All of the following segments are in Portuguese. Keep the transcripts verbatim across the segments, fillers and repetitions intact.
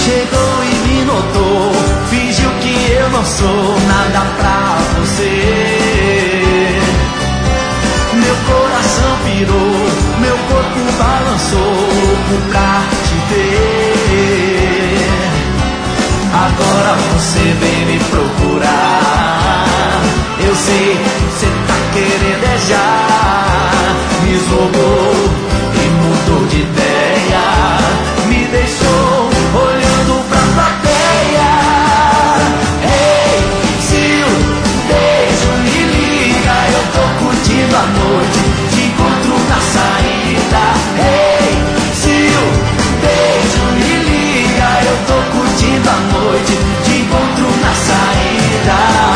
Chegou e me notou, fingiu que eu não sou nada pra você. Meu coração pirou, meu corpo balançou, louco pra te ter. Agora você vem me procurar. Eu sei, cê tá querendo é já. Me esnobou e mudou de ideia. Me deixou olhando pra plateia. Ei, se o beijo me liga, eu tô curtindo a noite, te encontro na saída. Ei, se o beijo me liga, eu tô curtindo a noite, te encontro na saída.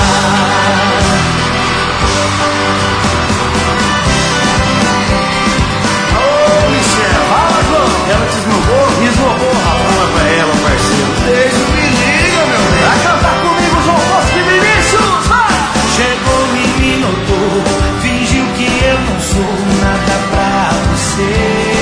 Ela te esnobou? Esnobou, rapaz. Fala pra ela, parceiro. Beijo, me liga, meu bem. Vai cantar comigo, João Bosco e Vinícius, vai! Chegou e me notou, fingiu que eu não sou nada pra você.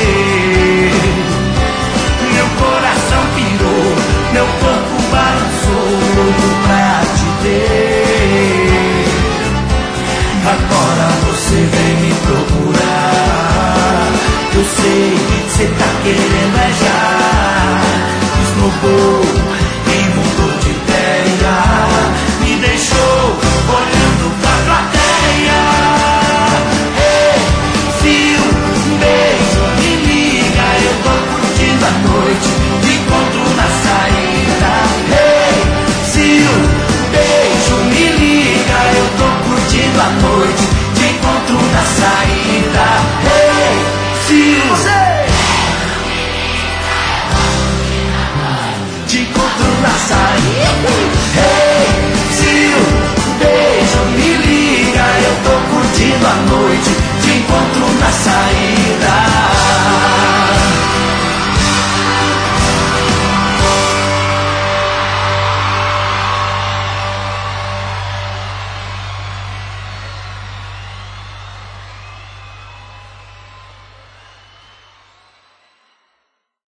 Meu coração pirou, meu corpo balançou, louco pra te ter. Agora você vem me procurar. Eu sei que cê tá querendo é já. Esnobou e mudou de ideia. Me deixou olhando pra plateia. Ei, se um beijo me liga, eu tô curtindo a noite, te encontro na saída. Ei, se um beijo me liga, eu tô curtindo a noite, te encontro na saída. Ei, se você te encontro na saída. Hey, se o beijo me liga, eu tô curtindo a noite, te encontro na saída.